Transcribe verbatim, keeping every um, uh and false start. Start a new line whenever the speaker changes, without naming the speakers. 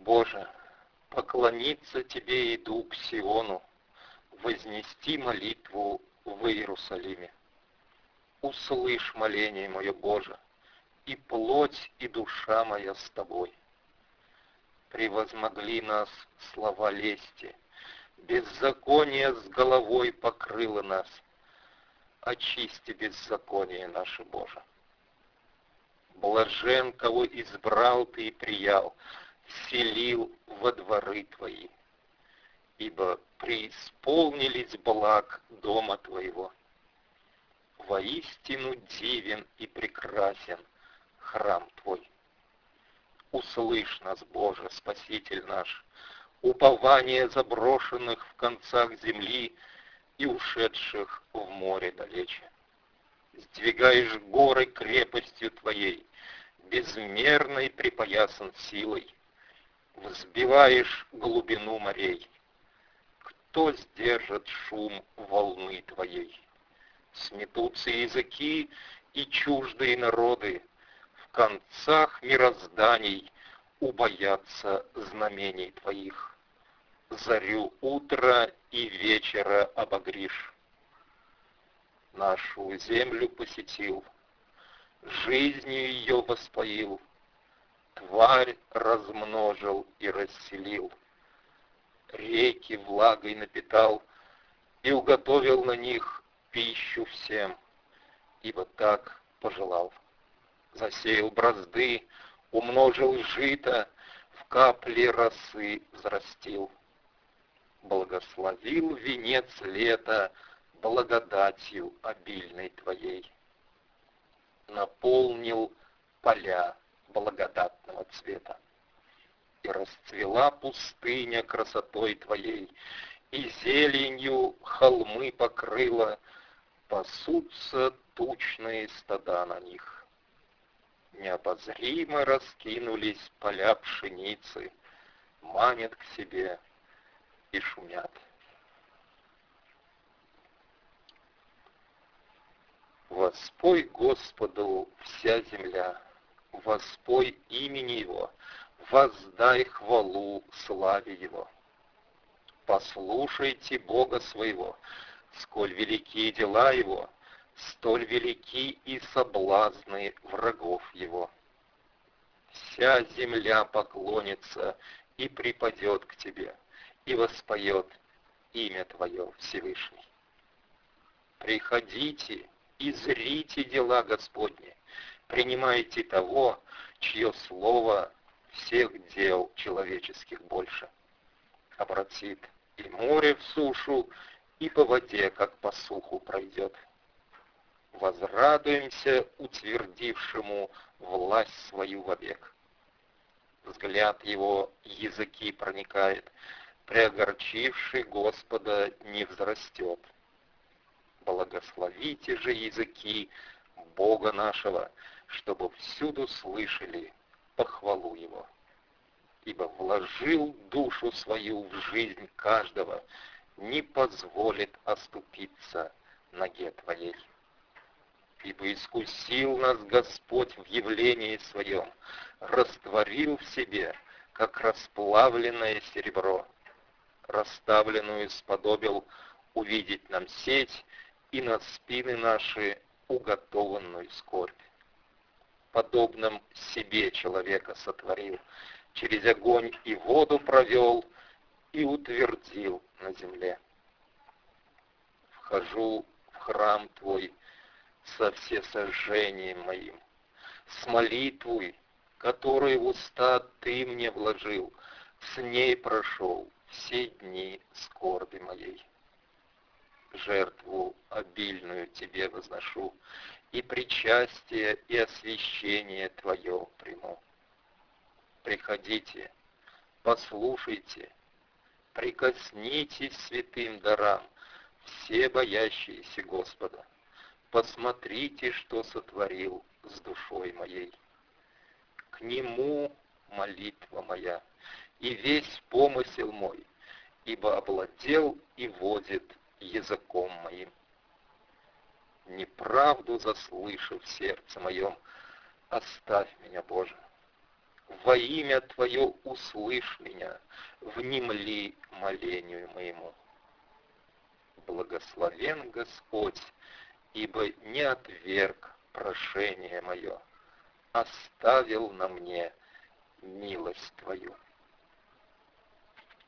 Боже, поклониться Тебе иду к Сиону, вознести молитву в Иерусалиме. Услышь моление мое, Боже, и плоть, и душа моя с Тобой. Превозмогли нас слова лести, беззаконие с головой покрыло нас. Очисти беззаконие наше, Боже. Блажен, кого избрал Ты и приял, вселил во дворы Твои, ибо преисполнились благ дома Твоего. Воистину дивен и прекрасен храм Твой. Услышь нас, Боже, Спаситель наш, упование заброшенных в концах земли и ушедших в море далече. Сдвигаешь горы крепостью Твоей, безмерной припоясан силой, взбиваешь глубину морей. Кто сдержит шум волны Твоей? Сметутся языки и чуждые народы, в концах мирозданий убоятся знамений Твоих. Зарю утра и вечера обогришь. Нашу землю посетил, жизнью ее воспоил, тварь размножил и расселил, реки влагой напитал и уготовил на них пищу всем, ибо так пожелал. Засеял бразды, умножил жито, в капли росы взрастил. Благословил венец лета благодатью обильной Твоей. Наполнил поля благодатного цвета. И расцвела пустыня красотой Твоей, и зеленью холмы покрыла, пасутся тучные стада на них. Необозримо раскинулись поля пшеницы, манят к себе и шумят. Воспой Господу вся земля, воспой имени Его, воздай хвалу славе Его. Послушайте Бога своего, сколь велики дела Его, столь велики и соблазны врагов Его. Вся земля поклонится и припадет к Тебе, и воспоет имя Твое Всевышний. Приходите и зрите дела Господни, принимайте того, чье слово всех дел человеческих больше. Обратит и море в сушу, и по воде, как по суху, пройдет. Возрадуемся утвердившему власть свою вовек. Взгляд его языки проникает, преогорчивший Господа не взрастет. Благословите же языки Бога нашего, чтобы всюду слышали похвалу Его. Ибо вложил душу свою в жизнь каждого, не позволит оступиться ноге Твоей. Ибо искусил нас Господь в явлении Своем, растворил в себе, как расплавленное серебро, расставленную сподобил увидеть нам сеть, и на спины наши уготованную скорбь. Подобным себе человека сотворил, через огонь и воду провел и утвердил на земле. Вхожу в храм Твой со всесожжением моим, с молитвой, которую в уста Ты мне вложил, с ней прошел все дни скорби моей. Жертву обильную Тебе возношу, и причастие, и освящение Твое приму. Приходите, послушайте, прикоснитесь святым дарам, все боящиеся Господа. Посмотрите, что сотворил с душой моей. К Нему молитва моя, и весь помысел мой, ибо овладел и водит языком моим. Неправду заслышав в сердце моем, оставь меня, Боже. во имя Твое услышь меня, внемли молению моему. Благословен Господь, ибо не отверг прошение мое, оставил на мне милость Твою.